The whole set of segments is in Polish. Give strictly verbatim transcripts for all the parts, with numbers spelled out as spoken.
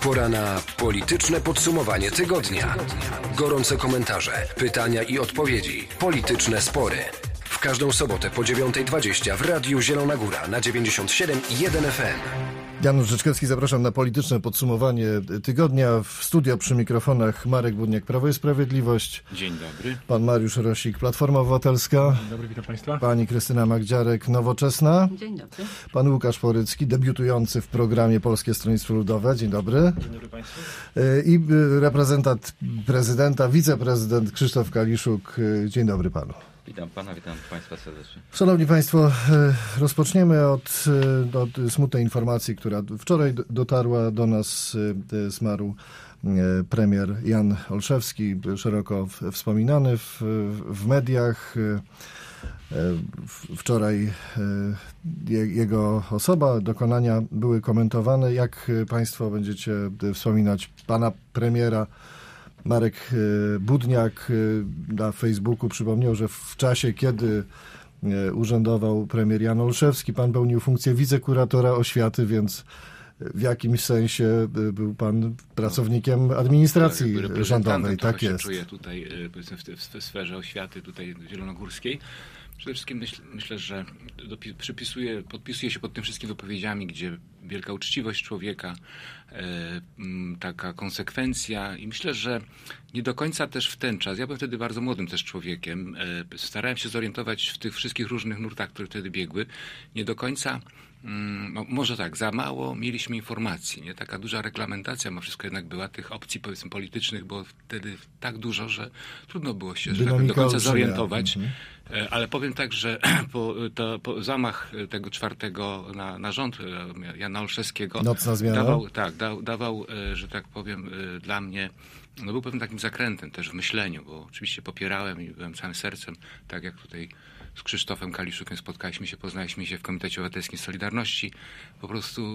Pora na polityczne podsumowanie tygodnia. Gorące komentarze, pytania i odpowiedzi. Polityczne spory. W każdą sobotę po dziewiąta dwadzieścia w Radiu Zielona Góra na dziewięćdziesiąt siedem i jeden F M. Janusz Rzeczkowski, zapraszam na polityczne podsumowanie tygodnia. W studio przy mikrofonach Marek Budniak, Prawo i Sprawiedliwość. Dzień dobry. Pan Mariusz Rosik, Platforma Obywatelska. Dzień dobry, witam Państwa. Pani Krystyna Magdziarek, Nowoczesna. Dzień dobry. Pan Łukasz Porycki, debiutujący w programie Polskie Stronnictwo Ludowe. Dzień dobry. Dzień dobry Państwu. I reprezentant prezydenta, wiceprezydent Krzysztof Kaliszuk. Dzień dobry Panu. Witam Pana, witam Państwa serdecznie. Szanowni Państwo, rozpoczniemy od, od smutnej informacji, która wczoraj dotarła do nas. Zmarł premier Jan Olszewski, szeroko wspominany w, w mediach. Wczoraj jego osoba, dokonania były komentowane. Jak Państwo będziecie wspominać pana premiera? Marek Budniak na Facebooku przypomniał, że w czasie, kiedy urzędował premier Jan Olszewski, pan pełnił funkcję wicekuratora oświaty, więc w jakimś sensie był pan pracownikiem administracji tak, rządowej. Tak jest. Czuję tutaj w, w sferze oświaty tutaj zielonogórskiej. Przede wszystkim myśl, myślę, że przypisuje, podpisuje się pod tym wszystkim wypowiedziami, gdzie wielka uczciwość człowieka, e, taka konsekwencja i myślę, że nie do końca też w ten czas, ja byłem wtedy bardzo młodym też człowiekiem, e, starałem się zorientować w tych wszystkich różnych nurtach, które wtedy biegły, nie do końca No, może tak, za mało mieliśmy informacji, nie? Taka duża reglamentacja ma wszystko jednak była tych opcji, powiedzmy, politycznych, było wtedy tak dużo, że trudno było się że tak do końca zorientować. Mhm. Ale powiem tak, że po, to, po zamach tego czwartego na, na rząd Jana Olszewskiego Nocna zmiana. dawał, tak, da, dawał, że tak powiem, dla mnie, no był pewnym takim zakrętem też w myśleniu, bo oczywiście popierałem i byłem całym sercem, tak jak tutaj z Krzysztofem Kaliszukiem spotkaliśmy się, poznaliśmy się w Komitecie Obywatelskim Solidarności. Po prostu,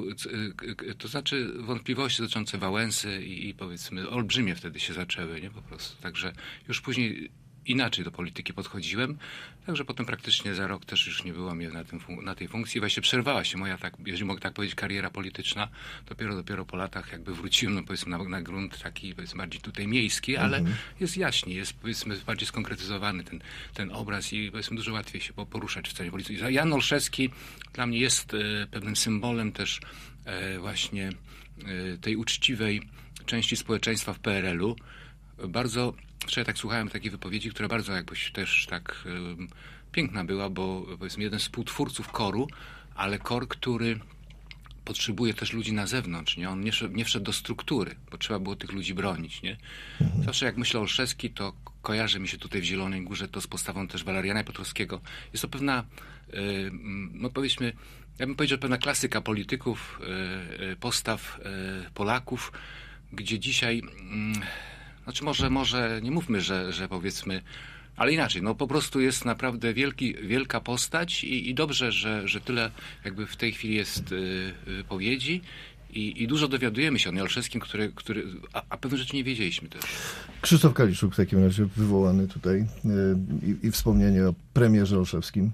to znaczy wątpliwości dotyczące Wałęsy i, i powiedzmy olbrzymie wtedy się zaczęły, nie po prostu. Także już później inaczej do polityki podchodziłem. Także potem praktycznie za rok też już nie było mnie na, tym, na tej funkcji. Właśnie przerwała się moja, tak, jeżeli mogę tak powiedzieć, kariera polityczna. Dopiero, dopiero po latach jakby wróciłem, no powiedzmy, na, na grunt taki, powiedzmy, bardziej tutaj miejski, ale mhm. jest jaśniej, jest, powiedzmy, bardziej skonkretyzowany ten, ten obraz i, powiedzmy, dużo łatwiej się poruszać w całej polityce. Jan Olszewski dla mnie jest e, pewnym symbolem też e, właśnie e, tej uczciwej części społeczeństwa w P R L u. Bardzo, wczoraj tak słuchałem takiej wypowiedzi, która bardzo jakbyś też tak y, piękna była, bo powiedzmy jeden z współtwórców koru, ale kor, który potrzebuje też ludzi na zewnątrz, nie? On nie szedł, nie wszedł do struktury, bo trzeba było tych ludzi bronić, nie? Zawsze jak myślę o Olszewski, to kojarzy mi się tutaj w Zielonej Górze to z postawą też Waleriana Piotrowskiego. Jest to pewna, y, no powiedzmy, ja bym powiedział pewna klasyka polityków, y, y, postaw y, Polaków, gdzie dzisiaj... Y, Znaczy może, może nie mówmy, że, że powiedzmy, ale inaczej, no po prostu jest naprawdę wielki, wielka postać i, i dobrze, że, że tyle jakby w tej chwili jest y, wypowiedzi i, i dużo dowiadujemy się o Olszewskim, który, który, a, a pewne rzeczy nie wiedzieliśmy też. Krzysztof Kaliszuk w takim razie wywołany tutaj y, i, i wspomnienie o premierze Olszewskim.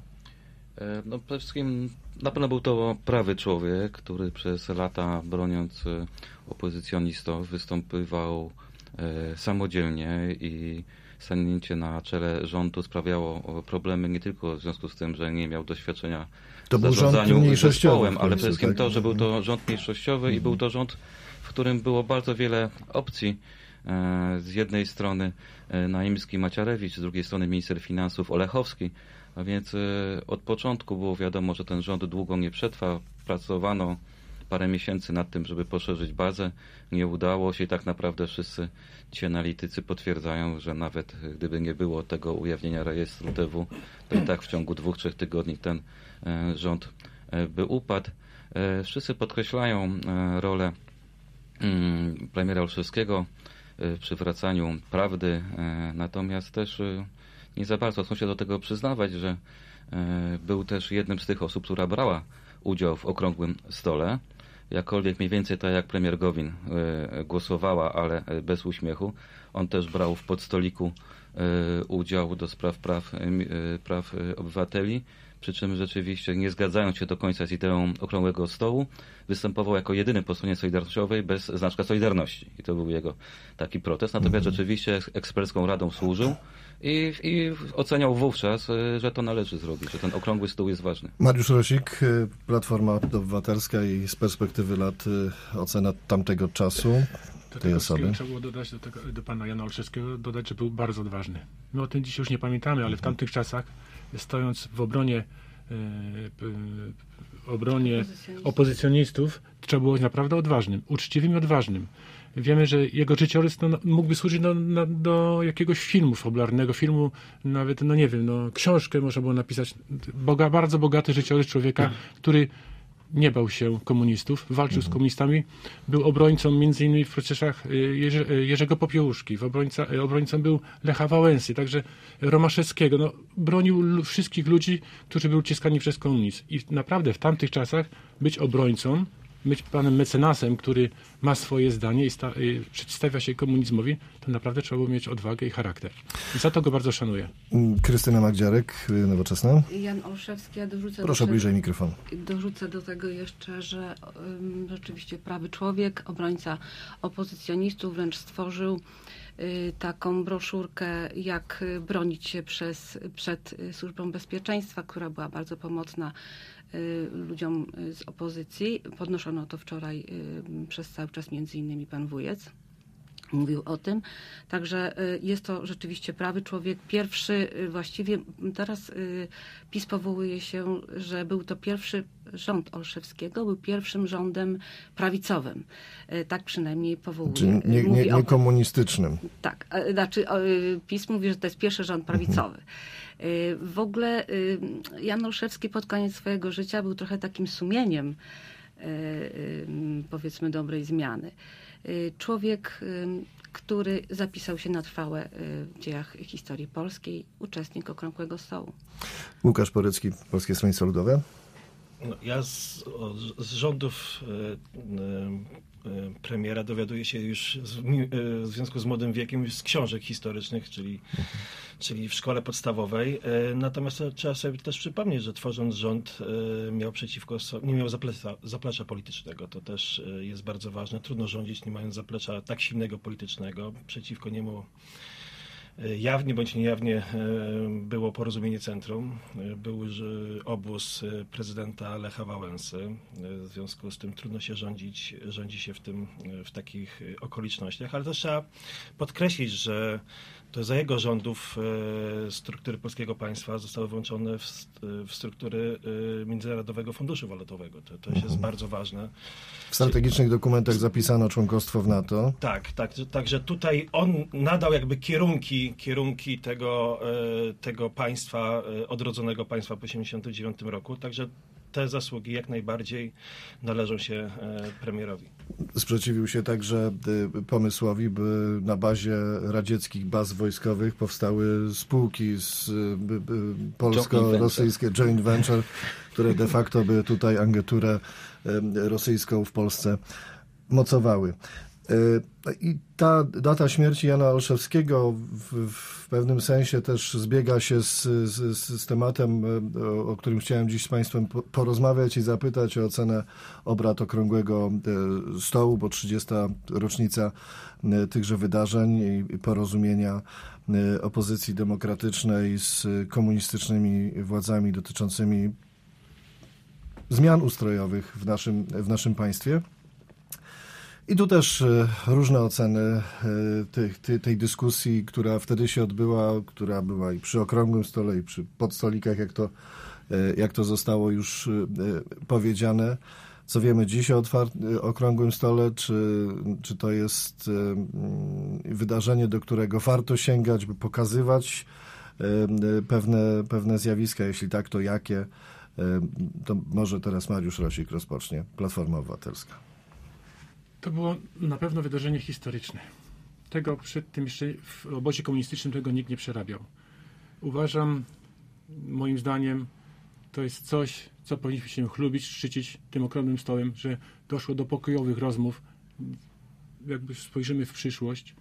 No przede wszystkim na pewno był to prawy człowiek, który przez lata broniąc opozycjonistów występował samodzielnie i stanięcie na czele rządu sprawiało problemy nie tylko w związku z tym, że nie miał doświadczenia to w był zarządzaniu zespołem, ale końcu, przede wszystkim tak? to, że był to rząd mniejszościowy mhm. i był to rząd, w którym było bardzo wiele opcji. Z jednej strony Naimski Macierewicz, z drugiej strony minister finansów Olechowski, a więc od początku było wiadomo, że ten rząd długo nie przetrwa. Pracowano parę miesięcy nad tym, żeby poszerzyć bazę. Nie udało się i tak naprawdę wszyscy ci analitycy potwierdzają, że nawet gdyby nie było tego ujawnienia rejestru D W, to i tak w ciągu dwóch, trzech tygodni ten e, rząd e, by upadł. E, wszyscy podkreślają e, rolę mm, premiera Olszewskiego e, w przywracaniu prawdy, e, natomiast też e, nie za bardzo chcą się do tego przyznawać, że e, był też jednym z tych osób, która brała udział w okrągłym stole. Jakkolwiek mniej więcej tak jak premier Gowin y, głosowała, ale bez uśmiechu. On też brał w podstoliku y, udział do spraw praw, y, praw obywateli. przy czym rzeczywiście nie zgadzając się do końca z ideą okrągłego stołu, występował jako jedyny po stronie solidarnościowej bez znaczka Solidarności. I to był jego taki protest. Natomiast mm. rzeczywiście ekspercką radą służył i, i oceniał wówczas, że to należy zrobić, że ten okrągły stół jest ważny. Mariusz Rosik, Platforma Obywatelska i z perspektywy lat ocena tamtego czasu Do tej osoby. Trzeba było dodać do, tego, do pana Jana Olszewskiego, dodać, że był bardzo odważny. My o tym dzisiaj już nie pamiętamy, ale w tamtych czasach, stojąc w obronie, e, e, obronie opozycjonistów, trzeba było być naprawdę odważnym, uczciwym i odważnym. Wiemy, że jego życiorys no, mógłby służyć do, na, do jakiegoś filmu fabularnego, filmu, nawet, no nie wiem, no, książkę można było napisać. Boga, bardzo bogaty życiorys człowieka, który nie bał się komunistów, walczył mhm. z komunistami, był obrońcą między innymi w procesach Jerzy, Jerzego Popiełuszki, w obrońca, obrońcą był Lecha Wałęsy, także Romaszewskiego. No, bronił wszystkich ludzi, którzy byli uciskani przez komunizm. I naprawdę w tamtych czasach być obrońcą, być panem mecenasem, który ma swoje zdanie i, sta, i przedstawia się komunizmowi, to naprawdę trzeba było mieć odwagę i charakter. I za to go bardzo szanuję. Krystyna Magdziarek, Nowoczesna. Jan Olszewski, ja dorzucę... Proszę do bliżej mikrofon. Dorzucę do tego jeszcze, że um, rzeczywiście prawy człowiek, obrońca opozycjonistów, wręcz stworzył y, taką broszurkę, jak bronić się przez, przed Służbą Bezpieczeństwa, która była bardzo pomocna ludziom z opozycji. Podnoszono to wczoraj przez cały czas między innymi pan Wujec. Mówił o tym. Także jest to rzeczywiście prawy człowiek. Pierwszy właściwie, teraz PiS powołuje się, że był to pierwszy rząd Olszewskiego, był pierwszym rządem prawicowym. Tak przynajmniej powołuje. Czyli nie, nie, nie komunistycznym. Tak. Znaczy PiS mówi, że to jest pierwszy rząd prawicowy. Mhm. W ogóle Jan Olszewski pod koniec swojego życia był trochę takim sumieniem, powiedzmy, dobrej zmiany. Człowiek, który zapisał się na trwałe w dziejach historii polskiej, uczestnik Okrągłego Stołu. Łukasz Porecki, Polskie Stronnictwo Ludowe. No, ja z, o, z rządów e, e, premiera dowiaduję się już z, e, w związku z młodym wiekiem już z książek historycznych, czyli, mhm. czyli w szkole podstawowej. E, natomiast trzeba sobie też przypomnieć, że tworząc rząd e, miał przeciwko sobie, nie miał zaplecza, zaplecza politycznego. To też e, jest bardzo ważne. Trudno rządzić, nie mając zaplecza tak silnego politycznego. Przeciwko niemu jawnie bądź niejawnie było porozumienie centrum. Był obóz prezydenta Lecha Wałęsy. W związku z tym trudno się rządzić, rządzi się w tym, w takich okolicznościach, ale też trzeba podkreślić, że to za jego rządów struktury polskiego państwa zostały włączone w, w struktury Międzynarodowego Funduszu Walutowego. To, to jest bardzo ważne. W strategicznych dokumentach zapisano członkostwo w NATO. Tak, tak. Także tutaj on nadał jakby kierunki, kierunki tego, tego państwa, odrodzonego państwa po osiemdziesiątym dziewiątym roku. Także te zasługi jak najbardziej należą się premierowi. Sprzeciwił się także pomysłowi, by na bazie radzieckich baz wojskowych powstały spółki z polsko-rosyjskie joint venture, które de facto by tutaj agenturę rosyjską w Polsce mocowały. I ta data śmierci Jana Olszewskiego w, w pewnym sensie też zbiega się z, z, z tematem, o, o którym chciałem dziś z Państwem porozmawiać i zapytać o ocenę obrad Okrągłego Stołu, bo trzydziesta rocznica tychże wydarzeń i porozumienia opozycji demokratycznej z komunistycznymi władzami dotyczącymi zmian ustrojowych w naszym, w naszym państwie. I tu też różne oceny tej, tej, tej dyskusji, która wtedy się odbyła, która była i przy Okrągłym Stole, i przy podstolikach, jak to, jak to zostało już powiedziane. Co wiemy dziś o otwar- Okrągłym Stole? Czy, czy to jest wydarzenie, do którego warto sięgać, by pokazywać pewne, pewne zjawiska? Jeśli tak, to jakie? To może teraz Mariusz Rosik rozpocznie, Platforma Obywatelska. To było na pewno wydarzenie historyczne. Tego przed tym jeszcze w obozie komunistycznym tego nikt nie przerabiał. Uważam, moim zdaniem, to jest coś, co powinniśmy się chlubić, szczycić tym Okrągłym Stołem, że doszło do pokojowych rozmów. Jakby spojrzymy w przyszłość,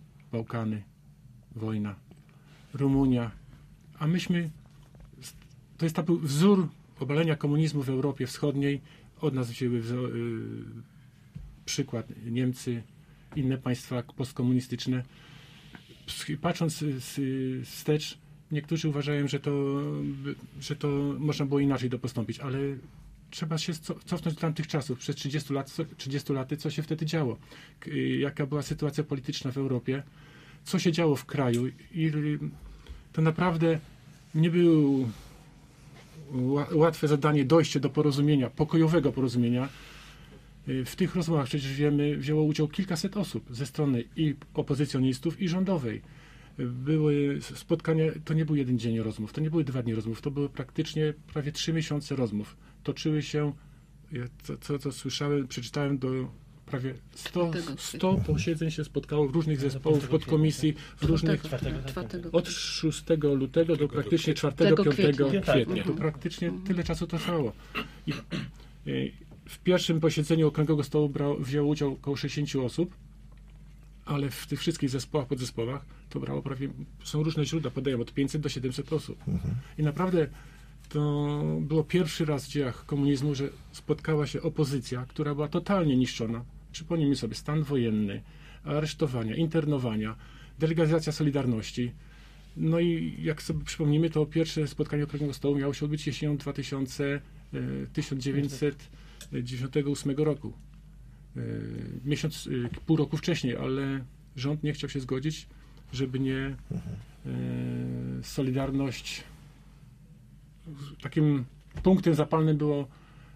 Bałkany, wojna, Rumunia, a myśmy to jest taki wzór obalenia komunizmu w Europie Wschodniej. Od nas wzięły wzor, y, przykład Niemcy, inne państwa postkomunistyczne. Patrząc wstecz, niektórzy uważają, że to, że to można było inaczej to postąpić, ale trzeba się cofnąć do tamtych czasów. Przez trzydzieści lat, trzydzieści laty, co się wtedy działo? Jaka była sytuacja polityczna w Europie? Co się działo w kraju? I to naprawdę nie było łatwe zadanie dojście do porozumienia, pokojowego porozumienia. W tych rozmowach, przecież wiemy, wzięło udział kilkaset osób ze strony i opozycjonistów, i rządowej. Były spotkania, to nie był jeden dzień rozmów, to nie były dwa dni rozmów, to były praktycznie prawie trzy miesiące rozmów. Toczyły się, co, co, co słyszałem, przeczytałem, do prawie sto, sto posiedzeń się spotkało w różnych zespołach, podkomisji, w różnych, od szóstego lutego do praktycznie czwartego piątego kwietnia. To praktycznie tyle czasu to trwało. I, i w pierwszym posiedzeniu Okrągłego Stołu brał, wzięło udział około sześćdziesiąt osób, ale w tych wszystkich zespołach, podzespołach to brało prawie, są różne źródła, podają od pięćset do siedemset osób. Mhm. I naprawdę to było pierwszy raz w dziejach komunizmu, że spotkała się opozycja, która była totalnie niszczona. Przypomnijmy sobie stan wojenny, aresztowania, internowania, delegalizacja Solidarności. No i jak sobie przypomnimy, to pierwsze spotkanie Okrągłego Stołu miało się odbyć jesienią tysiąc dziewięćset dziewięćdziesiątego ósmego roku. Miesiąc, pół roku wcześniej, ale rząd nie chciał się zgodzić, żeby nie Solidarność. Takim punktem zapalnym było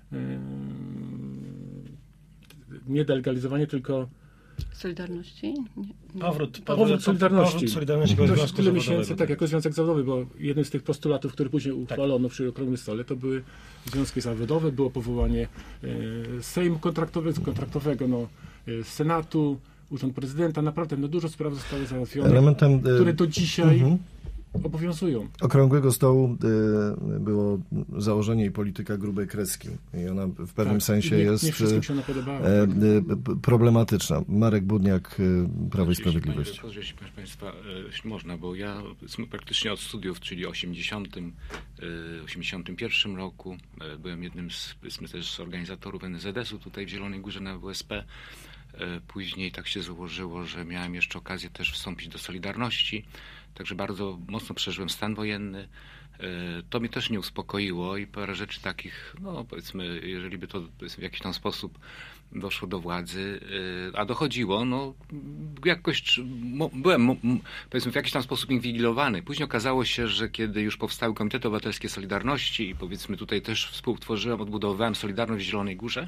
nie delegalizowanie, tylko Solidarności? Nie, nie. Powrót, powrót, powrót Solidarności. Powrót Solidarności to Związku tyle miesięcy, tak, tak, jako Związek Zawodowy, bo jednym z tych postulatów, który później uchwalono tak. przy Okrągłym Stole, to były związki zawodowe, było powołanie e, Sejmu kontraktowego, kontraktowego no, e, Senatu, Urząd Prezydenta. Naprawdę no, dużo spraw zostało załatwione, Elementem, e, które do dzisiaj uh-huh. obowiązują. Okrągłego Stołu y, było założenie i polityka grubej kreski. I ona w pewnym tak, sensie nie, jest nie wszystkim się ona podobała. Y, y, problematyczna. Marek Budniak, y, Prawo i Sprawiedliwość. Jeśli proszę Państwa, jeśli można, bo ja praktycznie od studiów, czyli w osiemdziesiątym, osiemdziesiątym pierwszym roku byłem jednym z, też z organizatorów N Z S-u tutaj w Zielonej Górze na W S P. Później tak się złożyło, że miałem jeszcze okazję też wstąpić do Solidarności. Także bardzo mocno przeżyłem stan wojenny. To mnie też nie uspokoiło i parę rzeczy takich, no powiedzmy, jeżeli by to w jakiś tam sposób doszło do władzy, a dochodziło, no jakoś byłem powiedzmy w jakiś tam sposób inwigilowany. Później okazało się, że kiedy już powstały Komitety Obywatelskie Solidarności i powiedzmy tutaj też współtworzyłem, odbudowywałem Solidarność w Zielonej Górze,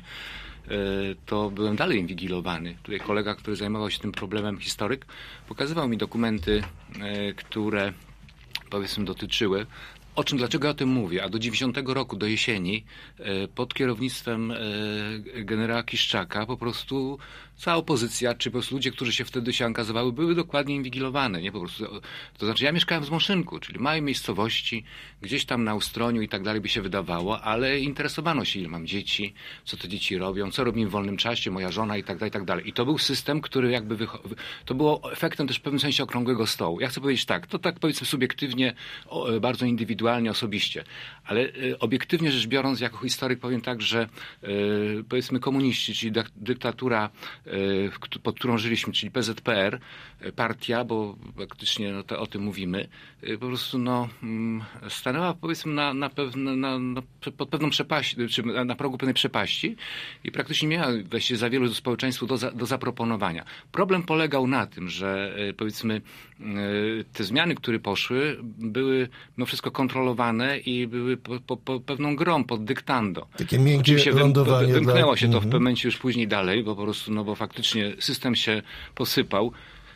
to byłem dalej inwigilowany. Tutaj kolega, który zajmował się tym problemem, historyk, pokazywał mi dokumenty, które powiedzmy dotyczyły. O czym, dlaczego ja o tym mówię? A do dziewięćdziesiątego roku, do jesieni, pod kierownictwem generała Kiszczaka po prostu cała opozycja, czy po prostu ludzie, którzy się wtedy się angażowały, były dokładnie inwigilowane, nie? Po prostu, to znaczy ja mieszkałem w Zmoszynku, czyli małej miejscowości, gdzieś tam na Ustroniu i tak dalej by się wydawało, ale interesowano się, ile mam dzieci, co te dzieci robią, co robimy w wolnym czasie, moja żona i tak dalej, i tak dalej. I to był system, który jakby, wycho- to było efektem też w pewnym sensie Okrągłego Stołu. Ja chcę powiedzieć tak, to tak powiedzmy subiektywnie, o, bardzo indywidualnie, osobiście, ale y, obiektywnie rzecz biorąc, jako historyk powiem tak, że y, powiedzmy komuniści, czyli dy- dyktatura pod którą żyliśmy, czyli P Z P R, partia, bo praktycznie no, to, o tym mówimy, po prostu no, stanęła powiedzmy na, na pewne, na, na, pod pewną przepaści, czy na, na progu pewnej przepaści i praktycznie nie miała właściwie za wielu społeczeństwu do, za, do zaproponowania. Problem polegał na tym, że powiedzmy te zmiany, które poszły, były no wszystko kontrolowane i były po, po, po pewną grą, pod dyktando. Takie miękkie Oczywiście lądowanie. Wymknęło się to mhm. w pewnym momencie już później dalej, bo po prostu, no bo faktycznie system się posypał.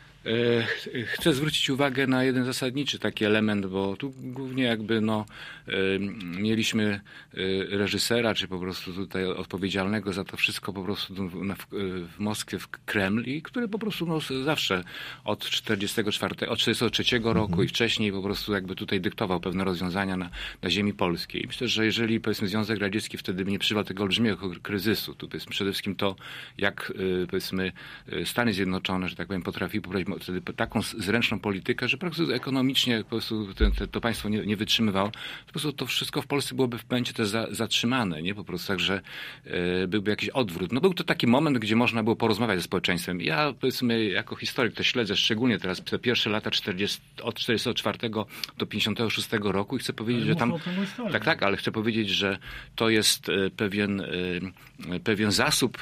Chcę zwrócić uwagę na jeden zasadniczy taki element, bo tu głównie jakby no mieliśmy reżysera, czy po prostu tutaj odpowiedzialnego za to wszystko po prostu w Moskwie, w Kreml i który po prostu no zawsze od czterdziestego czwartego, od czterdziestego trzeciego roku mhm. i wcześniej po prostu jakby tutaj dyktował pewne rozwiązania na, na ziemi polskiej. I myślę, że jeżeli powiedzmy Związek Radziecki wtedy by nie przeżywał tego olbrzymiego kryzysu, to powiedzmy przede wszystkim to, jak powiedzmy Stany Zjednoczone, że tak powiem, potrafiły poprowadzić wtedy taką zręczną politykę, że po prostu ekonomicznie po prostu ten, te, to państwo nie, nie wytrzymywało. Po prostu to wszystko w Polsce byłoby w pęcie też za, zatrzymane, nie? Po prostu także e, byłby jakiś odwrót. No był to taki moment, gdzie można było porozmawiać ze społeczeństwem. Ja powiedzmy jako historyk to śledzę szczególnie teraz te pierwsze lata czterdziestego, od czterdziestego czwartego do pięćdziesiątego szóstego roku i chcę powiedzieć, Ale że tam... Tak, tak, ale chcę powiedzieć, że to jest pewien, pewien zasób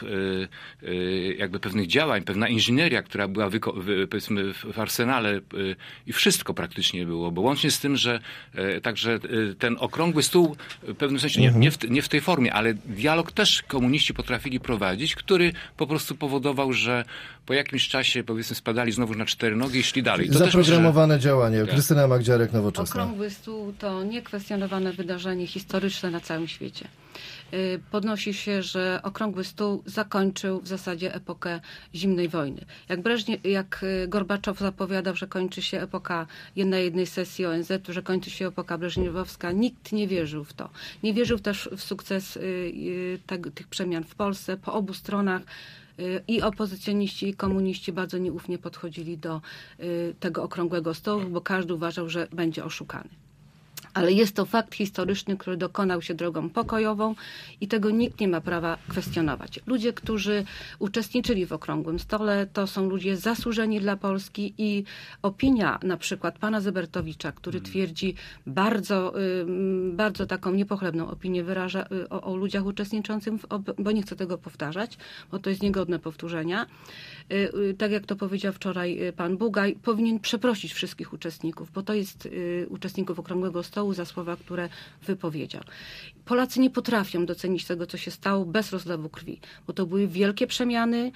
jakby pewnych działań, pewna inżynieria, która była wyko- wy, powiedzmy w arsenale i wszystko praktycznie było, bo łącznie z tym, że także ten okrągły stół w pewnym sensie nie, nie, w, nie w tej formie, ale dialog też komuniści potrafili prowadzić, który po prostu powodował, że po jakimś czasie powiedzmy spadali znowu na cztery nogi i szli dalej. To Zaprogramowane też, że... działanie. Tak. Krystyna Magdziarek, Nowoczesna. Okrągły stół to niekwestionowane wydarzenie historyczne na całym świecie. Podnosi się, że Okrągły Stół zakończył w zasadzie epokę zimnej wojny. Jak, Breżnie, jak Gorbaczow zapowiadał, że kończy się epoka na jednej sesji O N Z-u, że kończy się epoka breżniewowska, nikt nie wierzył w to. Nie wierzył też w sukces tych przemian w Polsce. Po obu stronach i opozycjoniści, i komuniści bardzo nieufnie podchodzili do tego Okrągłego Stołu, bo każdy uważał, że będzie oszukany. Ale jest to fakt historyczny, który dokonał się drogą pokojową i tego nikt nie ma prawa kwestionować. Ludzie, którzy uczestniczyli w Okrągłym Stole, to są ludzie zasłużeni dla Polski i opinia na przykład pana Zybertowicza, który twierdzi bardzo, bardzo taką niepochlebną opinię wyraża o, o ludziach uczestniczących, w, bo nie chcę tego powtarzać, bo to jest niegodne powtórzenia. Tak jak to powiedział wczoraj pan Bugaj, powinien przeprosić wszystkich uczestników, bo to jest uczestników Okrągłego Stołu za słowa, które wypowiedział. Polacy nie potrafią docenić tego, co się stało bez rozlewu krwi, bo to były wielkie przemiany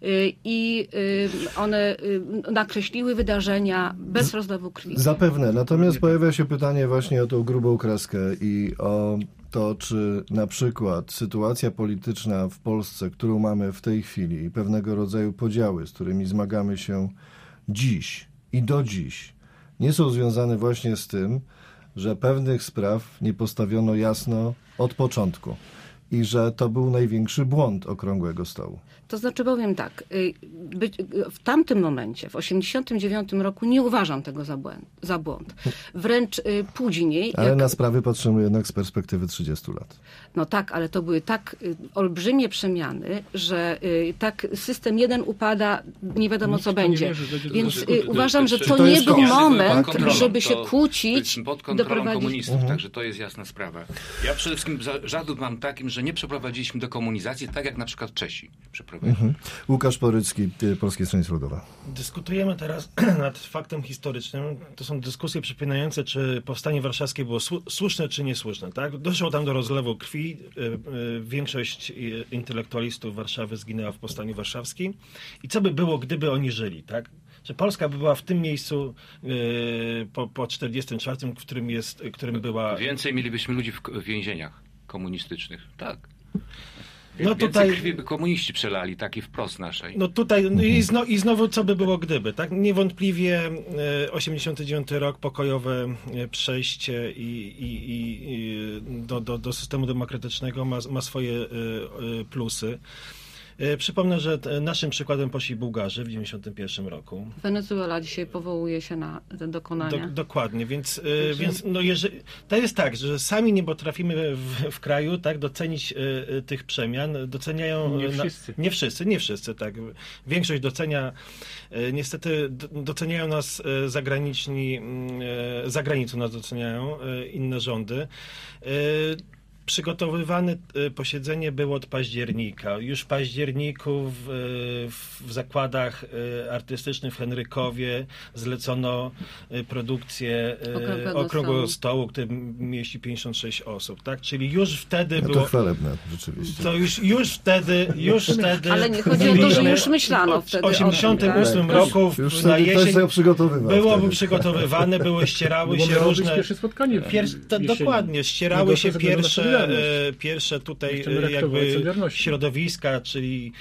i one nakreśliły wydarzenia bez rozlewu krwi. Zapewne. Natomiast pojawia się pytanie właśnie o tą grubą kreskę i o to, czy na przykład sytuacja polityczna w Polsce, którą mamy w tej chwili i pewnego rodzaju podziały, z którymi zmagamy się dziś i do dziś, nie są związane właśnie z tym, że pewnych spraw nie postawiono jasno od początku i że to był największy błąd Okrągłego Stołu. To znaczy powiem tak, być, w tamtym momencie, w osiemdziesiątym dziewiątym roku nie uważam tego za błąd. Za błąd. Wręcz później... Ale jak... na sprawy patrzymy jednak z perspektywy trzydziestu lat. No tak, ale to były tak olbrzymie przemiany, że tak system jeden upada, nie wiadomo Nikt co będzie. Wierzy, Więc to, to, uważam, że to, to nie był moment, żeby się kłócić. Pod kontrolą komunistów, mhm. Także to jest jasna sprawa. Ja przede wszystkim zarzut mam takim, że nie przeprowadziliśmy dekomunizacji, tak jak na przykład Czesi przeprowadzili. Mhm. Łukasz Porycki, Polskie Stronnictwo Ludowe. Dyskutujemy teraz nad faktem historycznym. To są dyskusje przypominające, czy powstanie warszawskie było słuszne, czy niesłuszne. Tak? Doszło tam do rozlewu krwi. Większość intelektualistów Warszawy zginęła w powstaniu warszawskim. I co by było, gdyby oni żyli? Tak? Że Polska by była w tym miejscu yy, po, po czterdziestym czwartym, w którym, jest, którym była... Więcej mielibyśmy ludzi w, w więzieniach komunistycznych. Tak. No tutaj krwi by komuniści przelali, taki wprost naszej. No tutaj no i, zno, i znowu co by było gdyby, tak? Niewątpliwie e, osiemdziesiąty dziewiąty rok, pokojowe przejście i, i, i do, do, do systemu demokratycznego ma, ma swoje e, plusy. Przypomnę, że naszym przykładem poszli Bułgarzy w dziewięćdziesiątym pierwszym roku. Wenezuela dzisiaj powołuje się na te dokonania. Do, dokładnie, więc, Także... więc no jeżeli, to jest tak, że sami nie potrafimy w, w kraju tak docenić y, tych przemian. Doceniają... Nie wszyscy. Na, nie wszyscy, nie wszyscy, tak. Większość docenia, y, niestety doceniają nas y, zagraniczni, y, za granicą nas doceniają y, inne rządy. Y, Przygotowywane posiedzenie było od października. Już w październiku w, w zakładach artystycznych w Henrykowie zlecono produkcję Okrągłego, Okrągłego Stołu, który mieści pięćdziesiąt sześć osób. Tak? Czyli już wtedy no było... To chwalebne, rzeczywiście. To już, już wtedy... Już wtedy ale nie chodzi o to, że już myślano wtedy w osiemdziesiątym ósmym tak? roku już na jesień byłoby wtedy. przygotowywane, były ścierały było się różne... pierwsze spotkanie Pier... to, dokładnie, ścierały się pierwsze... Pierwsze tutaj jakby środowiska, czyli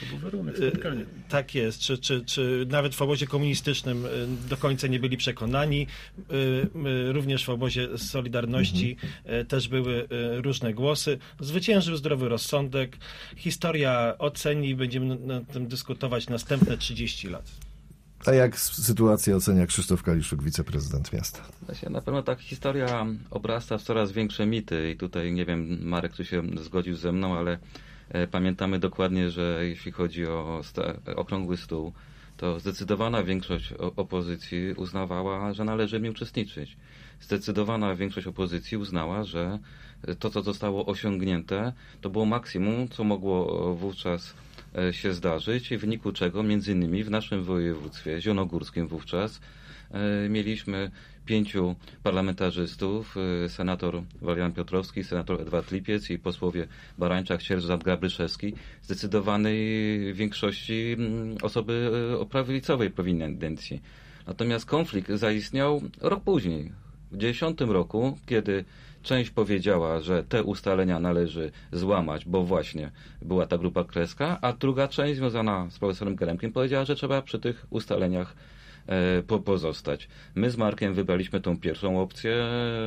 tak jest, czy, czy, czy nawet w obozie komunistycznym do końca nie byli przekonani. Również w obozie Solidarności mhm. też były różne głosy. Zwyciężył zdrowy rozsądek. Historia oceni, będziemy nad tym dyskutować następne trzydzieści lat. A jak sytuację ocenia Krzysztof Kaliszuk, wiceprezydent miasta? Właśnie, na pewno ta historia obrasta w coraz większe mity i tutaj nie wiem, Marek tu się zgodził ze mną, ale e, pamiętamy dokładnie, że jeśli chodzi o sta- okrągły stół, to zdecydowana większość o- opozycji uznawała, że należy w nim uczestniczyć. Zdecydowana większość opozycji uznała, że to, co zostało osiągnięte, to było maksimum, co mogło wówczas się zdarzyć, w wyniku czego między innymi w naszym województwie zielonogórskim wówczas e, mieliśmy pięciu parlamentarzystów, e, senator Walerian Piotrowski, senator Edward Lipiec i posłowie Barańczak, Sierżant Gabryszewski, zdecydowanej większości m, osoby o prawicowej proweniencji. Natomiast konflikt zaistniał rok później, w tysiąc dziewięćset dziewięćdziesiątym roku, kiedy część powiedziała, że te ustalenia należy złamać, bo właśnie była ta grupa kreska, a druga część związana z profesorem Geremkiem powiedziała, że trzeba przy tych ustaleniach e, po, pozostać. My z Markiem wybraliśmy tą pierwszą opcję,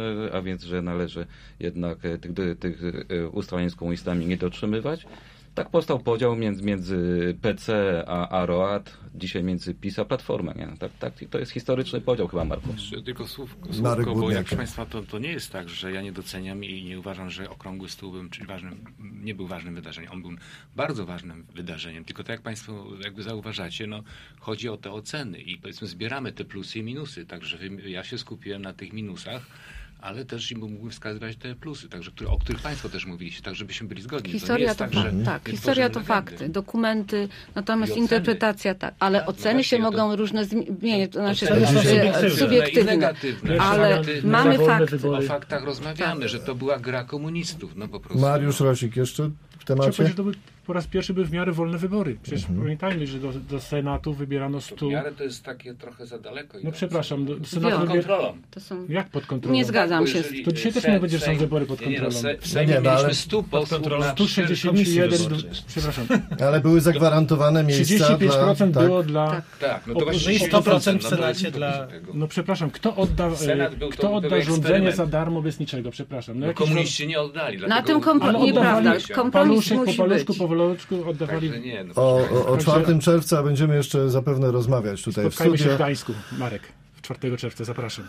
a więc, że należy jednak tych, tych ustaleń z komunistami nie dotrzymywać. Tak powstał podział między, między P C a, a R O A T, dzisiaj między PiS a Platformę. Nie? Tak, tak, to jest historyczny podział chyba, Marku. Tylko słów, Marek słówko, bo Budniak. jak, proszę Państwa, to, to nie jest tak, że ja nie doceniam i nie uważam, że okrągły stół był, czyli ważnym, nie był ważnym wydarzeniem. On był bardzo ważnym wydarzeniem. Tylko tak jak Państwo jakby zauważacie, no, chodzi o te oceny i powiedzmy zbieramy te plusy i minusy. Także ja się skupiłem na tych minusach, ale też mógłbym wskazywać te plusy, także, o których Państwo też mówiliście, tak żebyśmy byli zgodni. Historia to nie jest to, tak, fa- że tak, nie historia to tworzymy fakty, legendy. dokumenty, natomiast I oceny. interpretacja tak, ale Tak, no oceny właśnie, się to- mogą różne zmieniać, to znaczy Oceny to są są subiektywne. I subiektywne, negatywne. ale Negatywne. mamy Wolne fakty. wybory. O faktach rozmawiamy, że to była gra komunistów, no po prostu. Mariusz Rosik jeszcze w Trzeba temacie? powiedzieć, że to by, po raz pierwszy były w miarę wolne wybory. Przecież pamiętajmy, że do, do Senatu wybierano stu... W miarę to jest takie trochę za daleko. No idące. przepraszam, do, do Pod Senatu Pod wybier... kontrolą. To są... Jak pod kontrolą? Nie zgadzam Bo się. jeżeli To dzisiaj też Sejm- nie będzie, że są Sejm- wybory pod nie, nie, no, kontrolą. se- W Sejmie No nie, no, ale- mieliśmy stu posłów kontrolą na stu cztery sześćdziesiąt komisje jeden, wyborcze. przepraszam, Ale były zagwarantowane miejsca trzydzieści pięć procent dla... było dla... Tak. Tak, no to O, właśnie no i dziewięćdziesiąt sto procent w no to Senacie jest dla- tego. No przepraszam, kto odda, Senat e, był- to kto był odda eksperyment. rządzenie za darmo bez niczego? Przepraszam. No No, jakiś komuniści nie oddali. Na dlatego- tym kompromis, Ale nieprawda, oddawali się. kompromis paluszek po musi paluszku, być. po paluszku oddawali... Także nie, no, O, o, o Także- czwartego czerwca będziemy jeszcze zapewne rozmawiać tutaj w Spotkajmy się w studiu. Gdańsku, Marek. czwartego czerwca, zapraszam.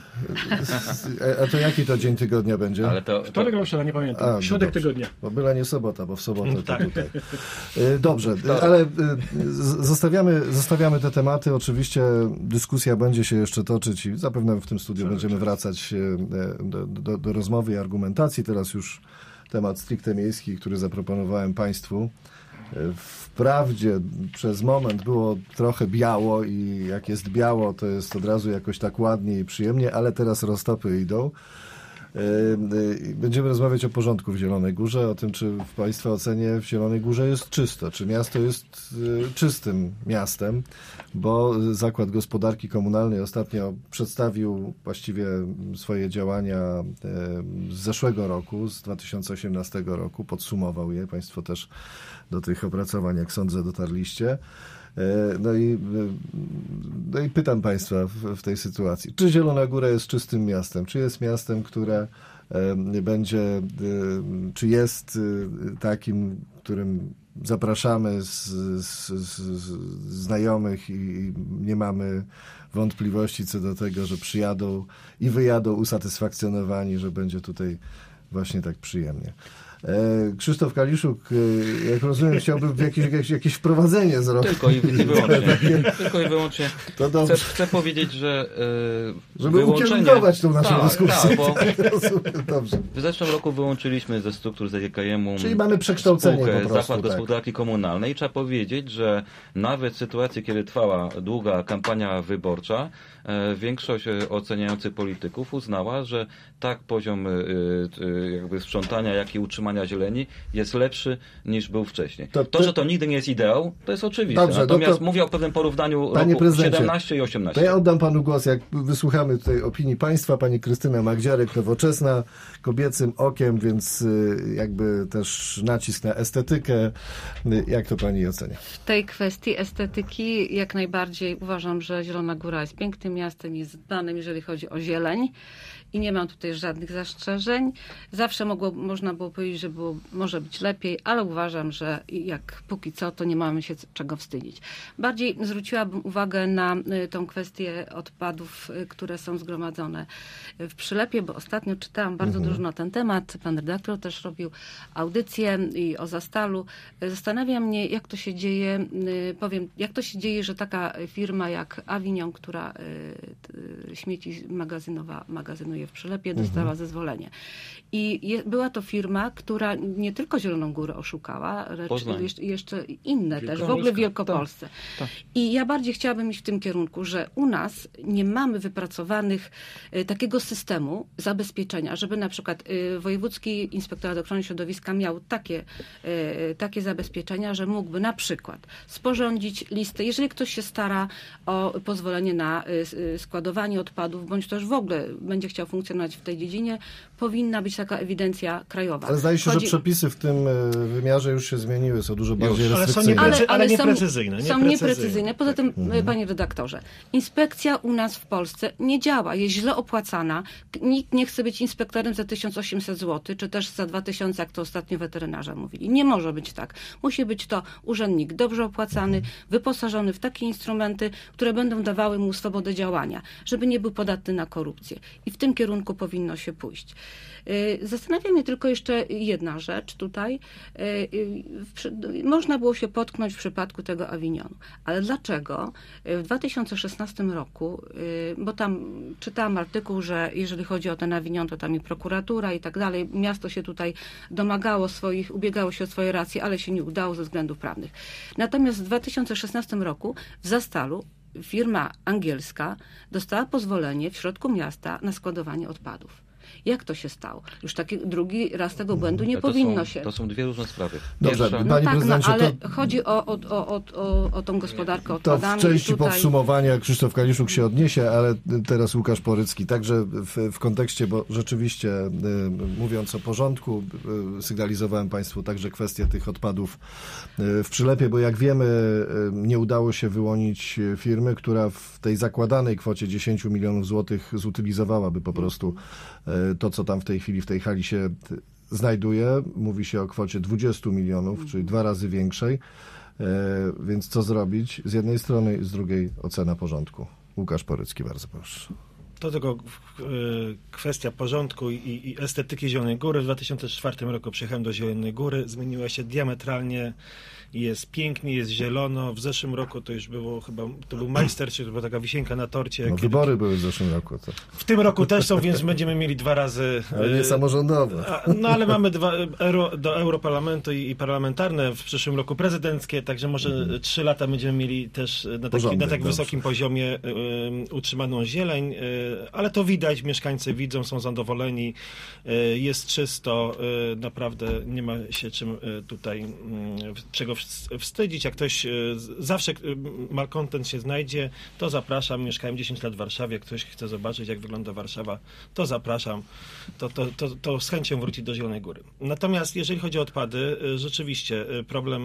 A to jaki to dzień tygodnia będzie? Ale to, to, Wtorek albo środa, nie A, pamiętam. no Środek dobrze. tygodnia. Bo byle nie sobota, bo w sobotę to tak. tutaj. Y, Dobrze, y, ale y, z- zostawiamy, zostawiamy te tematy. Oczywiście dyskusja będzie się jeszcze toczyć i zapewne w tym studiu będziemy wracać y, do, do, do rozmowy i argumentacji. Teraz już temat stricte miejski, który zaproponowałem Państwu. Y, Wprawdzie przez moment było trochę biało i jak jest biało, to jest od razu jakoś tak ładnie i przyjemnie, ale teraz roztopy idą. Yy, Będziemy rozmawiać o porządku w Zielonej Górze, o tym, czy w Państwa ocenie w Zielonej Górze jest czysto, czy miasto jest yy, czystym miastem, bo Zakład Gospodarki Komunalnej ostatnio przedstawił właściwie swoje działania yy, z zeszłego roku, z dwa tysiące osiemnastego roku, podsumował je. Państwo też do tych opracowań, jak sądzę, dotarliście. No i, no i pytam Państwa w, w tej sytuacji, czy Zielona Góra jest czystym miastem? Czy jest miastem, które e, będzie, e, czy jest e, takim, którym zapraszamy z, z, z, z znajomych i nie mamy wątpliwości co do tego, że przyjadą i wyjadą usatysfakcjonowani, że będzie tutaj właśnie tak przyjemnie. Krzysztof Kaliszuk, jak rozumiem, chciałby jakieś, jakieś, jakieś wprowadzenie zrobić. tylko i, i wyłącznie. Tylko i wyłącznie. To Chcę, dobrze, chcę powiedzieć, że e, żeby wyłączenie... ukierunkować tą naszą tak, dyskusję. Tak, bo Rozumiem, dobrze. w zeszłym roku wyłączyliśmy ze struktur Z G K M-u Czyli mamy przekształcenie spółkę po prostu, Zakład tak. Gospodarki Komunalnej i trzeba powiedzieć, że nawet w sytuacji, kiedy trwała długa kampania wyborcza, e, większość e, oceniających polityków uznała, że tak poziom e, e, jakby sprzątania, jak i utrzymania zieleni jest lepszy niż był wcześniej. To To, ty- że to nigdy nie jest ideał, to jest oczywiste. Dobrze, no Natomiast to- mówię o pewnym porównaniu Panie roku prezydencie, siedemnaście i osiemnaście. To ja oddam panu głos, jak wysłuchamy tutaj opinii państwa. Pani Krystyna Magdziarek, Nowoczesna, kobiecym okiem, więc y, jakby też nacisk na estetykę. Y, Jak to pani ocenia? W tej kwestii estetyki jak najbardziej uważam, że Zielona Góra jest pięknym miastem, jest znanym, jeżeli chodzi o zieleń i nie mam tutaj żadnych zastrzeżeń. Zawsze mogło, można było powiedzieć, że było, może być lepiej, ale uważam, że jak póki co, to nie mamy się czego wstydzić. Bardziej zwróciłabym uwagę na tą kwestię odpadów, które są zgromadzone w Przylepie, bo ostatnio czytałam bardzo mhm. dużo na ten temat. Pan redaktor też robił audycję i o Zastalu. Zastanawia mnie, jak to się dzieje, powiem, jak to się dzieje, że taka firma jak Avignon, która śmieci magazynowa, magazynuje w Przylepie, dostała mhm. zezwolenie. I je, była to firma, która nie tylko Zieloną Górę oszukała, lecz jeszcze, jeszcze inne też, w ogóle w Wielkopolsce. Tak, tak. I ja bardziej chciałabym iść w tym kierunku, że u nas nie mamy wypracowanych y, takiego systemu zabezpieczenia, żeby na przykład y, Wojewódzki Inspektorat Ochrony Środowiska miał takie, y, takie zabezpieczenia, że mógłby na przykład sporządzić listę, jeżeli ktoś się stara o pozwolenie na y, y, składowanie odpadów, bądź też w ogóle będzie chciał funkcjonować w tej dziedzinie, powinna być taka ewidencja krajowa. Ale zdaje się, Chodzi... że przepisy w tym wymiarze już się zmieniły, są dużo bardziej już, restrykcyjne. Ale są, nieprecy... ale, ale ale nieprecyzyjne. Są, są nieprecyzyjne. Poza tym, mhm. panie redaktorze, inspekcja u nas w Polsce nie działa, jest źle opłacana. Nikt nie chce być inspektorem za tysiąc osiemset złotych, czy też za dwa tysiące, jak to ostatnio weterynarze mówili. Nie może być tak. Musi być to urzędnik dobrze opłacany, mhm. wyposażony w takie instrumenty, które będą dawały mu swobodę działania, żeby nie był podatny na korupcję. I w tym kierunku powinno się pójść. Zastanawia mnie tylko jeszcze jedna rzecz tutaj. Można było się potknąć w przypadku tego Avignonu. Ale dlaczego w dwa tysiące szesnastym roku, bo tam czytałam artykuł, że jeżeli chodzi o ten Avignon, to tam i prokuratura i tak dalej, miasto się tutaj domagało swoich, ubiegało się o swoje racje, ale się nie udało ze względów prawnych. Natomiast w dwa tysiące szesnastym roku w Zastalu firma angielska dostała pozwolenie w środku miasta na składowanie odpadów. Jak to się stało? Już taki drugi raz tego błędu nie to powinno są, się. To są dwie różne sprawy. Dobrze, Pierwsza... no tak, no, ale to... chodzi o, o, o, o, o tą gospodarkę odpadami. To w części tutaj... podsumowania Krzysztof Kaliszuk się odniesie, ale teraz Łukasz Porycki. Także w, w kontekście, bo rzeczywiście y, mówiąc o porządku, y, sygnalizowałem Państwu także kwestię tych odpadów y, w Przylepie, bo jak wiemy y, nie udało się wyłonić firmy, która w tej zakładanej kwocie dziesięć milionów złotych zutylizowałaby po prostu y, to, co tam w tej chwili w tej hali się znajduje. Mówi się o kwocie dwadzieścia milionów, mm. czyli dwa razy większej. E, więc co zrobić? Z jednej strony, z drugiej ocena porządku. Łukasz Porycki, bardzo proszę. To tylko kwestia porządku i, i estetyki Zielonej Góry. W dwa tysiące czwartym roku przyjechałem do Zielonej Góry. Zmieniła się diametralnie. Jest pięknie, jest zielono. W zeszłym roku to już było chyba, to był majstersztyk, to była taka wisienka na torcie. No, kiedy... Wybory były w zeszłym roku. To... W tym roku też są, więc będziemy mieli dwa razy... Ale nie samorządowe. A, no ale mamy dwa euro, do Europarlamentu i, i parlamentarne, w przyszłym roku prezydenckie, także może mhm. trzy lata będziemy mieli też na, taki, na tak wysokim poziomie y, utrzymaną zieleń, y, ale to widać, mieszkańcy widzą, są zadowoleni, y, jest czysto, y, naprawdę nie ma się czym y, tutaj y, czego wstydzić. Jak ktoś zawsze malkontent się znajdzie, to zapraszam. Mieszkałem dziesięć lat w Warszawie. Jak ktoś chce zobaczyć, jak wygląda Warszawa, to zapraszam. To, to, to, to z chęcią wróci do Zielonej Góry. Natomiast jeżeli chodzi o odpady, rzeczywiście problem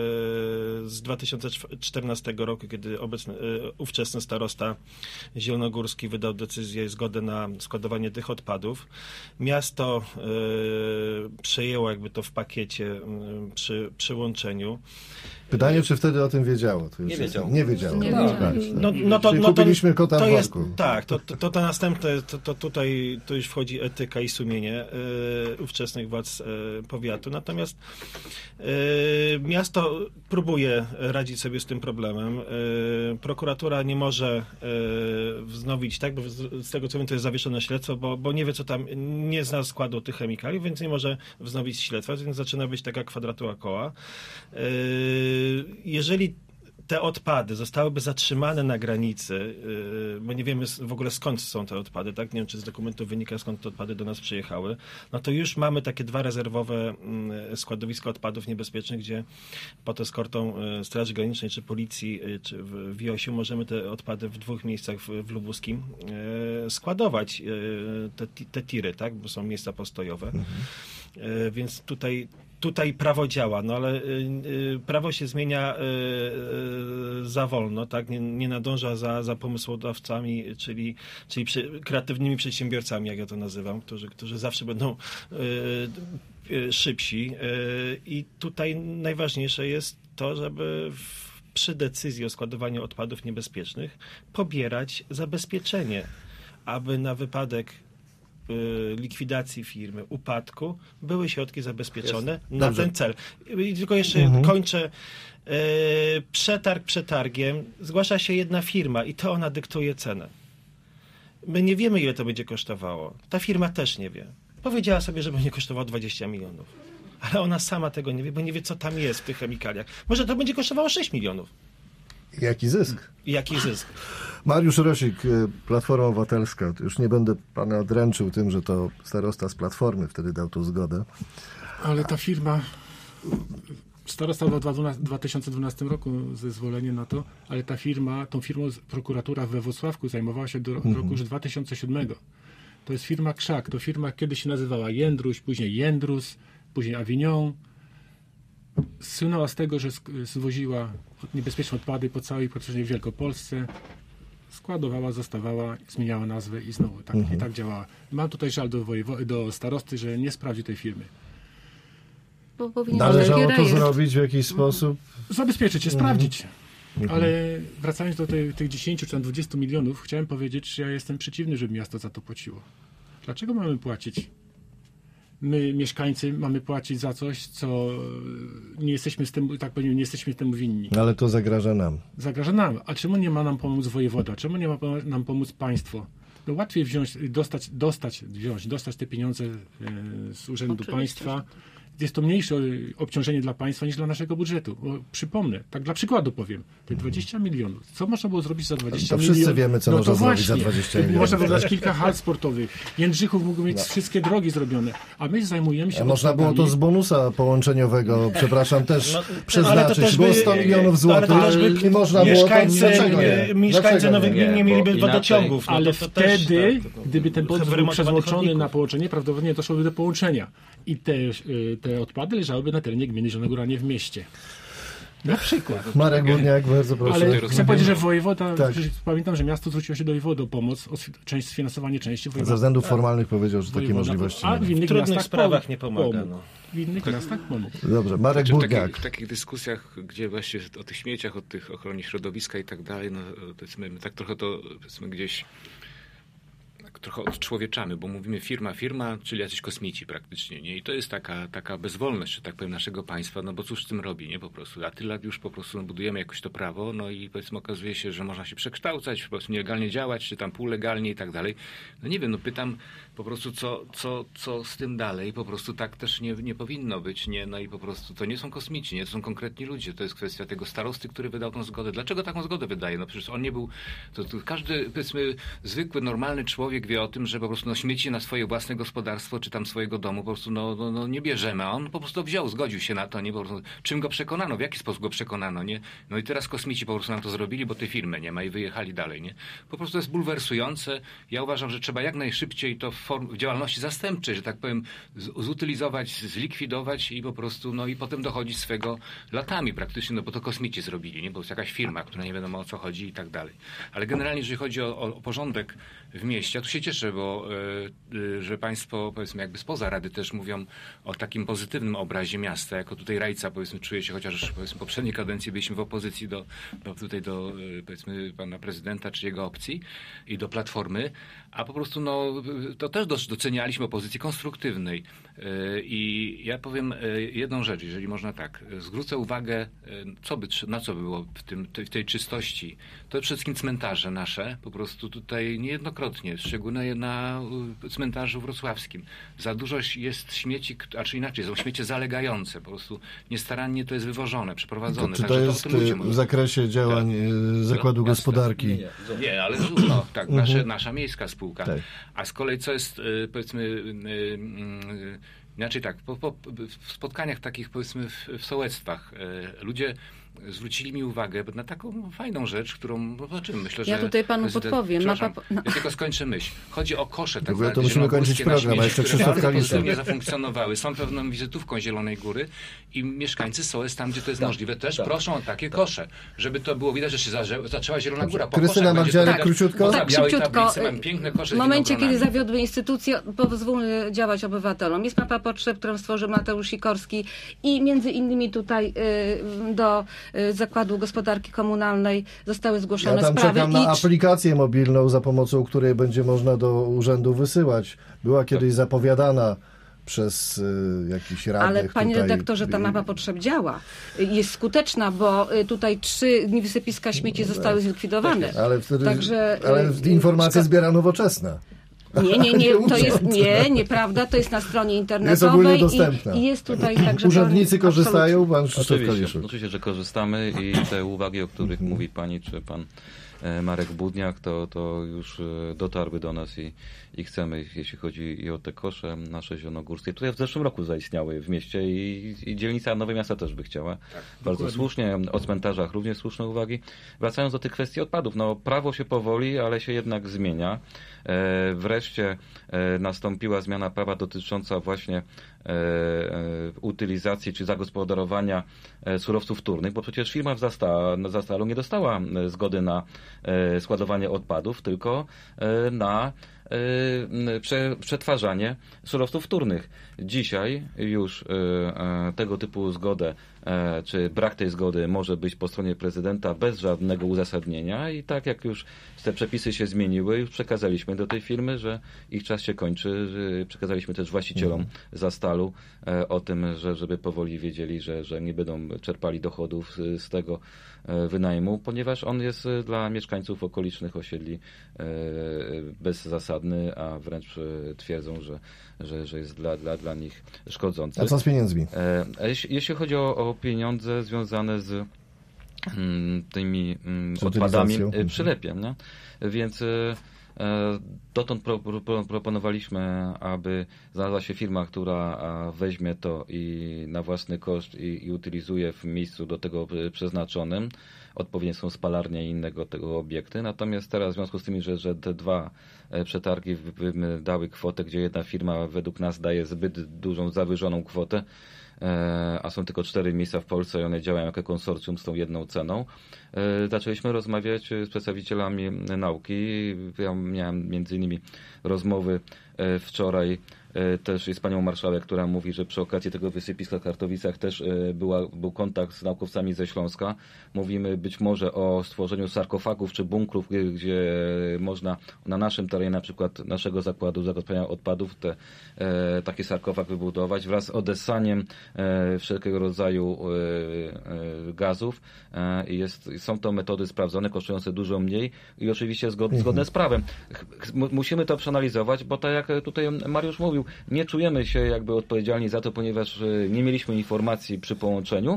z dwa tysiące czternastego roku, kiedy obecny, ówczesny starosta zielonogórski wydał decyzję, zgodę na składowanie tych odpadów. Miasto przejęło jakby to w pakiecie przy przyłączeniu. Pytanie, czy wtedy o tym wiedziało? To nie wiedziało. Nie wiedziało. Nie no, wiedziało. tak, no, no to, Czyli no to, kupiliśmy kota to w jest, worku. Tak, to, to, to, to następne, to, to tutaj to już wchodzi etyka i sumienie y, ówczesnych władz y, powiatu. Natomiast y, miasto próbuje radzić sobie z tym problemem. Y, prokuratura nie może y, wznowić, tak, bo z, z tego co wiem, to jest zawieszone śledztwo, bo, bo nie wie, co tam, nie zna składu tych chemikali, więc nie może wznowić śledztwa, więc zaczyna być taka kwadratura koła. Y, Jeżeli te odpady zostałyby zatrzymane na granicy, bo nie wiemy w ogóle skąd są te odpady, tak? Nie wiem, czy z dokumentu wynika, skąd te odpady do nas przyjechały, no to już mamy takie dwa rezerwowe składowiska odpadów niebezpiecznych, gdzie pod eskortą Straży Granicznej, czy Policji, czy w Wiosiu możemy te odpady w dwóch miejscach w, w Lubuskim składować, te, te tiry, tak? Bo są miejsca postojowe. Mhm. Więc tutaj tutaj prawo działa, no ale prawo się zmienia za wolno, tak? Nie, nie nadąża za, za pomysłodawcami, czyli, czyli przy, kreatywnymi przedsiębiorcami, jak ja to nazywam, którzy, którzy zawsze będą szybsi. I tutaj najważniejsze jest to, żeby w, przy decyzji o składowaniu odpadów niebezpiecznych pobierać zabezpieczenie, aby na wypadek likwidacji firmy, upadku, były środki zabezpieczone jest. na Dobrze. ten cel. I tylko jeszcze mhm. kończę. Przetarg przetargiem. Zgłasza się jedna firma i to ona dyktuje cenę. My nie wiemy, ile to będzie kosztowało. Ta firma też nie wie. Powiedziała sobie, że będzie kosztowało dwadzieścia milionów. Ale ona sama tego nie wie, bo nie wie, co tam jest w tych chemikaliach. Może to będzie kosztowało sześć milionów. Jaki zysk? Jaki zysk? Mariusz Rosik, Platforma Obywatelska. Już nie będę pana odręczył tym, że to starosta z Platformy wtedy dał tu zgodę. Ale ta firma... Starosta dał w dwa tysiące dwunastym roku zezwolenie na to, ale ta firma, tą firmą prokuratura we Włocławku zajmowała się do mhm. roku już dwa tysiące siódmego. To jest firma Krzak. To firma kiedyś się nazywała Jędruś, później Jędrus, później Avignon. Słynęła z tego, że zwoziła niebezpieczne odpady po całej przestrzeni w Wielkopolsce. Składowała, zostawała, zmieniała nazwę i znowu tak, mhm. i tak działała. Mam tutaj żal do, wojewo- do starosty, że nie sprawdzi tej firmy. Należało to zrobić w jakiś sposób? Zabezpieczyć się, mhm. sprawdzić. Mhm. Ale wracając do tej, tych dziesięciu czy tam dwudziestu milionów, chciałem powiedzieć, że ja jestem przeciwny, żeby miasto za to płaciło. Dlaczego mamy płacić? My, mieszkańcy, mamy płacić za coś, co nie jesteśmy z tym, tak powiem, nie jesteśmy temu winni. Ale to zagraża nam. Zagraża nam. A czemu nie ma nam pomóc wojewoda? Czemu nie ma nam pomóc państwo? No łatwiej wziąć, dostać, dostać, wziąć, dostać te pieniądze z Urzędu Oczywiście. Państwa. Jest to mniejsze obciążenie dla państwa niż dla naszego budżetu. Bo przypomnę, tak dla przykładu powiem, te dwadzieścia milionów. Co można było zrobić za dwadzieścia milionów? To wszyscy wiemy, co no można zrobić za dwadzieścia milionów. Można wybrać kilka hal sportowych. Jędrzychów mógł mieć no. wszystkie drogi zrobione. A my zajmujemy się... A można było to z bonusa połączeniowego, przepraszam, też no, przeznaczyć. Też było sto milionów złotych i można było to... Nie, mieszkańcy Nowych Gmin nie mieliby wodociągów. No, ale to, to wtedy, też, tak, gdyby ten bonus był przezłoczony na połączenie, prawdopodobnie doszłoby do połączenia. I te, te odpady leżałyby na terenie gminy Zielona Góra, nie w mieście. Na przykład. Marek Górniak, bardzo proszę. Ale chcę powiedzieć, że wojewoda, tak. pamiętam, że miasto zwróciło się do wojewody o pomoc, o część sfinansowanie części. Wojewoda, Ze względów formalnych powiedział, że takie możliwości a w innych w trudnych miastach sprawach nie pomaga. No. W innych tak. miastach pomógł. Dobrze, Marek znaczy, Górniak. W takich, w takich dyskusjach, gdzie właśnie o tych śmieciach, o tych ochronie środowiska i tak dalej, no powiedzmy, my tak trochę to powiedzmy gdzieś trochę odczłowieczamy, bo mówimy firma, firma, czyli jacyś kosmici praktycznie, nie? I to jest taka, taka bezwolność, że tak powiem, naszego państwa, no bo cóż z tym robi, nie? Po prostu. A tyle lat już po prostu no, budujemy jakoś to prawo, no i powiedzmy okazuje się, że można się przekształcać, po prostu nielegalnie działać, czy tam półlegalnie i tak dalej. No nie wiem, no pytam po prostu, co, co, co z tym dalej, po prostu tak też nie, nie powinno być, nie? No i po prostu to nie są kosmici, nie? To są konkretni ludzie, to jest kwestia tego starosty, który wydał tą zgodę. Dlaczego taką zgodę wydaje? No przecież on nie był, to, to każdy, powiedzmy, zwykły, normalny człowiek wie o tym, że po prostu no, śmieci na swoje własne gospodarstwo, czy tam swojego domu po prostu no, no, no, nie bierzemy, a on po prostu wziął, zgodził się na to, nie? Po prostu, czym go przekonano, w jaki sposób go przekonano, nie? No i teraz kosmici po prostu nam to zrobili, bo tej firmy nie ma i wyjechali dalej, nie? Po prostu to jest bulwersujące. Ja uważam, że trzeba jak najszybciej to w, form, w działalności zastępczej, że tak powiem, z, zutylizować, zlikwidować i po prostu, no i potem dochodzić swego latami praktycznie, no bo to kosmici zrobili, nie? Bo jest jakaś firma, która nie wiadomo o co chodzi i tak dalej. Ale generalnie, jeżeli chodzi o, o, o porządek w mieście, ja tu się cieszę, bo y, y, że państwo, powiedzmy, jakby spoza Rady też mówią o takim pozytywnym obrazie miasta, jako tutaj Rajca, powiedzmy, czuje się, chociaż powiedzmy, w poprzedniej kadencji byliśmy w opozycji do, do tutaj do, y, powiedzmy, pana prezydenta czy jego opcji i do Platformy, a po prostu, no, to też docenialiśmy opozycji konstruktywnej. Y, I ja powiem y, jedną rzecz, jeżeli można tak, zwrócę uwagę, y, co by, na co by było w, tym, w tej czystości. To przede wszystkim cmentarze nasze, po prostu tutaj niejednokrotnie, szczególnie na cmentarzu wrocławskim. Za dużo jest śmieci, a czy inaczej, są śmiecie zalegające. Po prostu niestarannie to jest wywożone, przeprowadzone. To, czy to jest w zakresie działań tak. Zakładu no, Gospodarki? Nie, nie. nie ale no, tak, nasze, nasza miejska spółka. Tak. A z kolei co jest, powiedzmy, inaczej tak, po, po, w spotkaniach takich, powiedzmy, w, w sołectwach ludzie zwrócili mi uwagę na taką fajną rzecz, którą zobaczymy. Myślę, Ja że tutaj panu prezydent- podpowiem. Ma Przepraszam, pa- no. Ja tylko skończę myśl. Chodzi o kosze tak W ogóle zwane to musimy kończyć zielonogórskie na program, a śmieci, jeszcze które Krzysztof bardzo Kalisza. pozytywnie zafunkcjonowały. Są pewną wizytówką Zielonej Góry i mieszkańcy Sołec, tam gdzie to jest Tak, możliwe, też tak. proszą o takie kosze, żeby to było widać, że się zaże- zaczęła Zielona Góra. Po Krystyna koszach będzie Magdziarek, to widać. króciutko? Poza Tak, białej szybciutko. tablicy mamy piękne kosze W z momencie, kiedy winogronami. zawiodły instytucje, pozwólmy działać obywatelom. Jest mapa potrzeb, którą stworzył Mateusz Sikorski i między innymi tutaj y, do y, Zakładu Gospodarki Komunalnej zostały zgłoszone Ja tam sprawy. czekam na i aplikację mobilną, za pomocą której będzie można do urzędu wysyłać. Była kiedyś zapowiadana przez y, jakiś radnych Ale panie tutaj. redaktorze, ta mapa potrzeb działa. Y, Jest skuteczna, bo y, tutaj trzy wysypiska śmieci zostały zlikwidowane. Ale wtedy, Także, y, ale y, informacje szko- zbiera Nowoczesna. Nie, nie, nie, Nie to jest urząd. nie, nieprawda, to jest na stronie Jest internetowej ogólnie dostępna. i, i jest tutaj także Urzędnicy pan- korzystają, absolutnie. pan Krzysztof Oczywiście, Kaliszuk. oczywiście, że korzystamy i te uwagi, o których mówi pani czy pan e, Marek Budniak, to, to już e, dotarły do nas i, i chcemy, jeśli chodzi i o te kosze nasze zielonogórskie, które w zeszłym roku zaistniały w mieście i, i dzielnica Nowe Miasto też by chciała. Bardzo słusznie, o cmentarzach również słuszne uwagi. Wracając do tych kwestii odpadów, no prawo się powoli, ale się jednak zmienia. E, wreszcie e, nastąpiła zmiana prawa dotycząca właśnie e, e, utylizacji czy zagospodarowania e, surowców wtórnych, bo przecież firma w Zasta, na Zastalu nie dostała e, zgody na e, składowanie odpadów, tylko e, na e, prze, przetwarzanie surowców wtórnych. Dzisiaj już e, e, tego typu zgodę, e, czy brak tej zgody może być po stronie prezydenta bez żadnego uzasadnienia i tak jak już te przepisy się zmieniły, już przekazaliśmy do tej firmy, że ich czas się kończy. Że przekazaliśmy też właścicielom Mhm. Zastalu e, o tym, że żeby powoli wiedzieli, że, że nie będą czerpali dochodów z, z tego e, wynajmu, ponieważ on jest e, dla mieszkańców okolicznych osiedli e, bezzasadny, a wręcz e, twierdzą, że, że, że jest dla, dla, dla nich szkodzący. A co z pieniędzmi? E, a jeśli, jeśli chodzi o, o pieniądze związane z mm, tymi mm, Z odpadami, utylizacją. e, przylepiem, nie? Więc e, e, dotąd pro, pro, proponowaliśmy, aby znalazła się firma, która a, weźmie to i na własny koszt i, i utylizuje w miejscu do tego e, przeznaczonym. Odpowiednie są spalarnie i innego tego obiekty. Natomiast teraz w związku z tym, że, że te dwa e, przetargi w- w- dały kwotę, gdzie jedna firma według nas daje zbyt dużą, zawyżoną kwotę, e, a są tylko cztery miejsca w Polsce i one działają jako konsorcjum z tą jedną ceną. E, Zaczęliśmy rozmawiać z przedstawicielami nauki. Ja miałem między innymi rozmowy e, wczoraj e, też z panią marszałek, która mówi, że przy okazji tego wysypiska w Kartowicach też e, była, był kontakt z naukowcami ze Śląska. Mówimy być może o stworzeniu sarkofagów czy bunkrów, gdzie, gdzie można na naszym terenie, na przykład naszego zakładu zagospodarowania odpadów, te, e, taki sarkofag wybudować wraz z odessaniem e, wszelkiego rodzaju e, e, gazów. E, i jest, są to metody sprawdzone, kosztujące dużo mniej i oczywiście zgod, zgodne z prawem. Ch- ch- musimy to przeanalizować, bo tak jak tutaj Mariusz mówił, nie czujemy się jakby odpowiedzialni za to, ponieważ e, nie mieliśmy informacji przy połączeniu.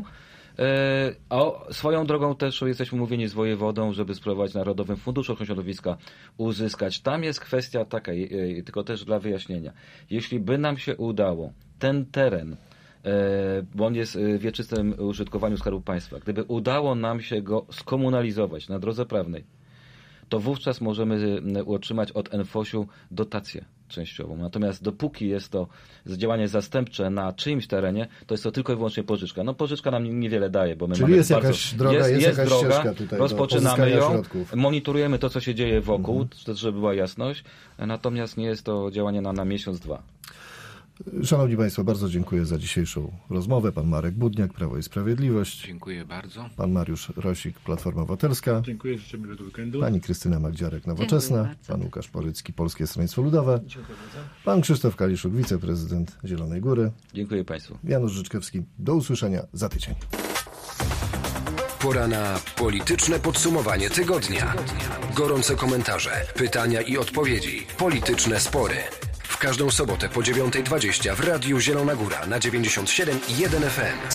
E, A o- swoją drogą też jesteśmy umówieni z wojewodą, żeby spróbować Narodowym Funduszem Ochrony Środowiska uzyskać. Tam jest kwestia taka, e, e, tylko też dla wyjaśnienia. Jeśli by nam się udało ten teren, e, bo on jest e, w wieczystym użytkowaniu Skarbu Państwa, gdyby udało nam się go skomunalizować na drodze prawnej, to wówczas możemy e, otrzymać od N F O ś-u dotację częściową. Natomiast dopóki jest to działanie zastępcze na czyimś terenie, to jest to tylko i wyłącznie pożyczka. No pożyczka nam niewiele daje, bo my Czyli mamy jest bardzo... jakaś droga, jest jakaś droga, ścieżka tutaj do rozpoczynamy pozyskania ją, środków. monitorujemy to, co się dzieje wokół, też żeby była jasność, natomiast nie jest to działanie na, na miesiąc, dwa. Szanowni Państwo, bardzo dziękuję za dzisiejszą rozmowę. Pan Marek Budniak, Prawo i Sprawiedliwość. Dziękuję bardzo. Pan Mariusz Rosik, Platforma Obywatelska. Dziękuję, życzę miłego weekendu. Pani Krystyna Magdziarek, Nowoczesna. Dziękuję bardzo. Pan Łukasz Porycki, Polskie Stronnictwo Ludowe. Dziękuję bardzo. Pan Krzysztof Kaliszuk, wiceprezydent Zielonej Góry. Dziękuję Państwu. Janusz Życzkewski. Do usłyszenia za tydzień. Pora na polityczne podsumowanie tygodnia. Gorące komentarze, pytania i odpowiedzi. Polityczne spory. W każdą sobotę po dziewiąta dwadzieścia w Radiu Zielona Góra na dziewięćdziesiąt siedem i jeden F M.